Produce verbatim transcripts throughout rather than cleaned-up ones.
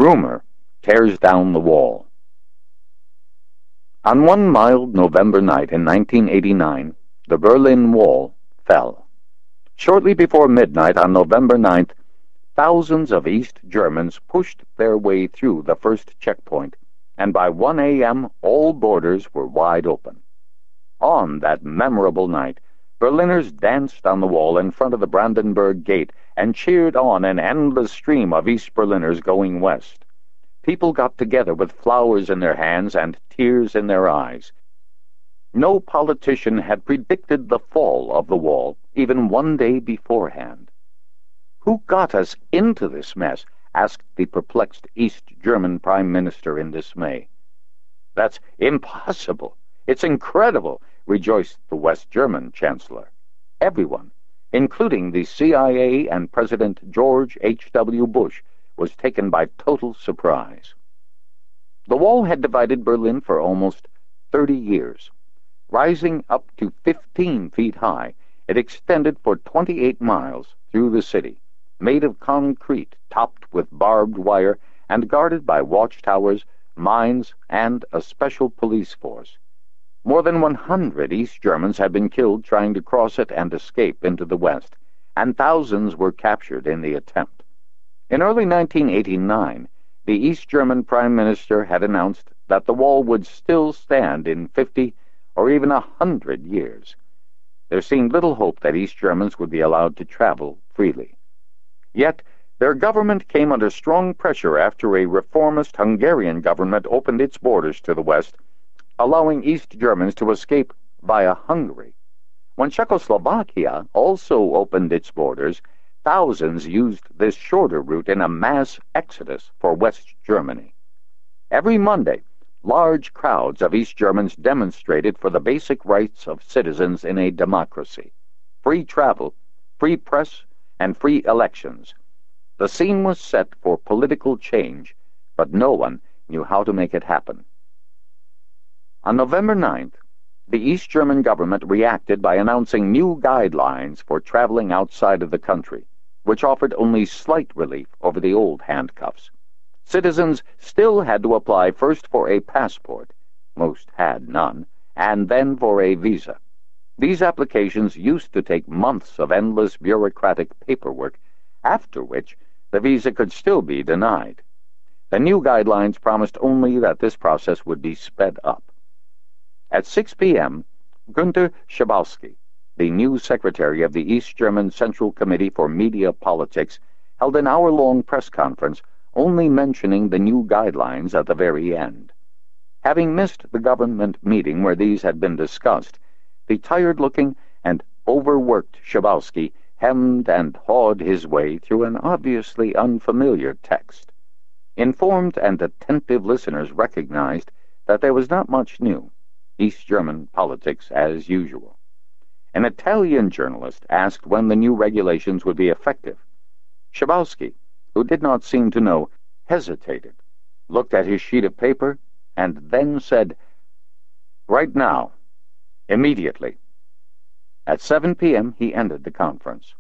Rumor tears down the wall. On one mild November night in nineteen eighty-nine, the Berlin Wall fell. Shortly before midnight on November ninth, thousands of East Germans pushed their way through the first checkpoint, and by one a m all borders were wide open. On that memorable night, Berliners danced on the wall in front of the Brandenburg Gate and cheered on an endless stream of East Berliners going west. People got together with flowers in their hands and tears in their eyes. No politician had predicted the fall of the wall even one day beforehand. "Who got us into this mess?" asked the perplexed East German Prime Minister in dismay. "That's impossible. It's incredible," rejoiced the West German Chancellor. Everyone, including the C I A and President George H W Bush, was taken by total surprise. The wall had divided Berlin for almost thirty years. Rising up to fifteen feet high, it extended for twenty-eight miles through the city, made of concrete topped with barbed wire and guarded by watchtowers, mines, and a special police force. More than one hundred East Germans had been killed trying to cross it and escape into the West, and thousands were captured in the attempt. In early nineteen eighty-nine, the East German Prime Minister had announced that the wall would still stand in fifty or even a hundred years. There seemed little hope that East Germans would be allowed to travel freely. Yet their government came under strong pressure after a reformist Hungarian government opened its borders to the West, allowing East Germans to escape via Hungary. When Czechoslovakia also opened its borders, thousands used this shorter route in a mass exodus for West Germany. Every Monday, large crowds of East Germans demonstrated for the basic rights of citizens in a democracy: free travel, free press, and free elections. The scene was set for political change, but no one knew how to make it happen. On November ninth, the East German government reacted by announcing new guidelines for traveling outside of the country, which offered only slight relief over the old handcuffs. Citizens still had to apply first for a passport, most had none, and then for a visa. These applications used to take months of endless bureaucratic paperwork, after which the visa could still be denied. The new guidelines promised only that this process would be sped up. At six p m, Günter Schabowski, the new secretary of the East German Central Committee for Media Politics, held an hour-long press conference only mentioning the new guidelines at the very end. Having missed the government meeting where these had been discussed, the tired-looking and overworked Schabowski hemmed and hawed his way through an obviously unfamiliar text. Informed and attentive listeners recognized that there was not much new. East German politics as usual. An Italian journalist asked when the new regulations would be effective. Schabowski, who did not seem to know, hesitated, looked at his sheet of paper, and then said, "Right now. Immediately." At seven p m he ended the conference.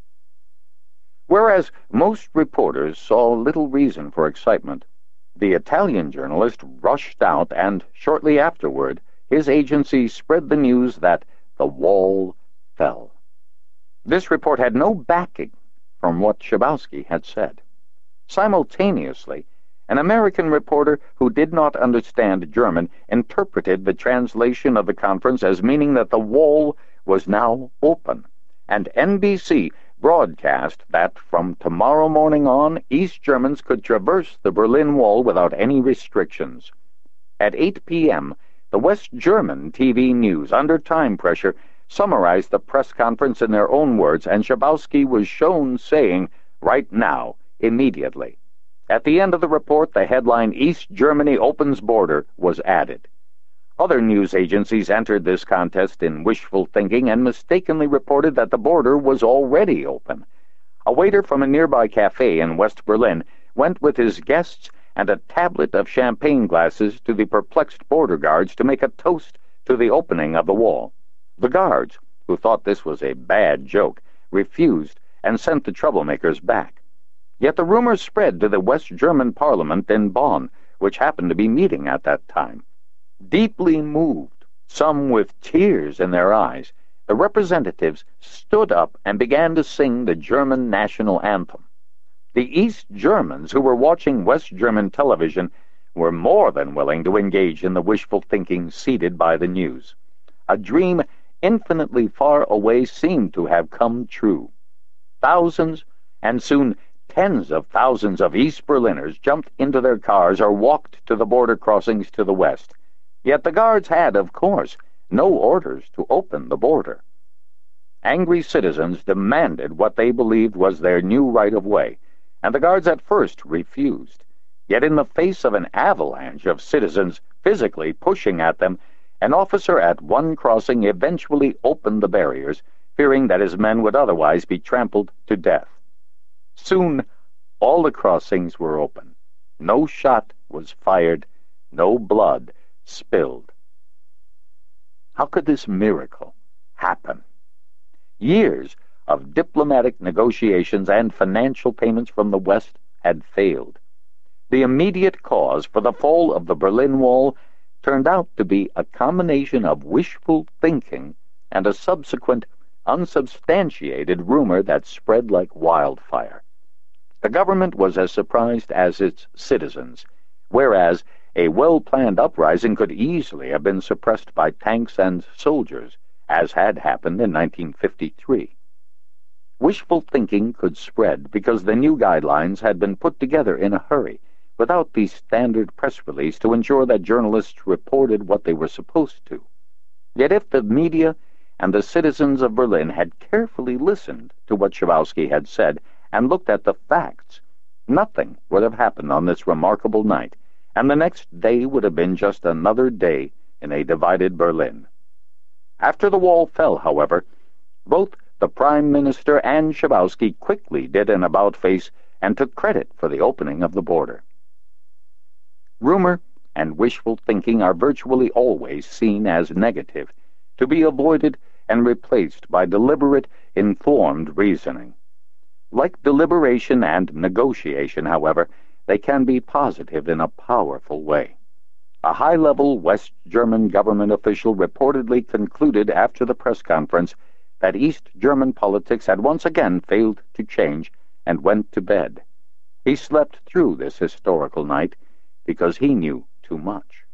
Whereas most reporters saw little reason for excitement, the Italian journalist rushed out, and shortly afterward his agency spread the news that the wall fell. This report had no backing from what Schabowski had said. Simultaneously, an American reporter who did not understand German interpreted the translation of the conference as meaning that the wall was now open, and N B C broadcast that from tomorrow morning on, East Germans could traverse the Berlin Wall without any restrictions. At eight p m, the West German T V news, under time pressure, summarized the press conference in their own words, and Schabowski was shown saying, "Right now, immediately." At the end of the report, the headline, "East Germany opens border," was added. Other news agencies entered this contest in wishful thinking and mistakenly reported that the border was already open. A waiter from a nearby cafe in West Berlin went with his guests and a tablet of champagne glasses to the perplexed border guards to make a toast to the opening of the wall. The guards, who thought this was a bad joke, refused and sent the troublemakers back. Yet the rumor spread to the West German parliament in Bonn, which happened to be meeting at that time. Deeply moved, some with tears in their eyes, the representatives stood up and began to sing the German national anthem. The East Germans who were watching West German television were more than willing to engage in the wishful thinking seeded by the news. A dream infinitely far away seemed to have come true. Thousands, and soon tens of thousands of East Berliners jumped into their cars or walked to the border crossings to the west. Yet the guards had, of course, no orders to open the border. Angry citizens demanded what they believed was their new right-of-way, and the guards at first refused. Yet in the face of an avalanche of citizens physically pushing at them, an officer at one crossing eventually opened the barriers, fearing that his men would otherwise be trampled to death. Soon, all the crossings were open. No shot was fired, no blood spilled. How could this miracle happen? Years of diplomatic negotiations and financial payments from the West had failed. The immediate cause for the fall of the Berlin Wall turned out to be a combination of wishful thinking and a subsequent, unsubstantiated rumor that spread like wildfire. The government was as surprised as its citizens, whereas a well-planned uprising could easily have been suppressed by tanks and soldiers, as had happened in nineteen fifty-three. Wishful thinking could spread because the new guidelines had been put together in a hurry, without the standard press release to ensure that journalists reported what they were supposed to. Yet if the media and the citizens of Berlin had carefully listened to what Schabowski had said and looked at the facts, nothing would have happened on this remarkable night, and the next day would have been just another day in a divided Berlin. After the wall fell, however, both the Prime Minister and Schabowski quickly did an about-face and took credit for the opening of the border. Rumor and wishful thinking are virtually always seen as negative, to be avoided and replaced by deliberate, informed reasoning. Like deliberation and negotiation, however, they can be positive in a powerful way. A high-level West German government official reportedly concluded after the press conference that East German politics had once again failed to change and went to bed. He slept through this historical night because he knew too much.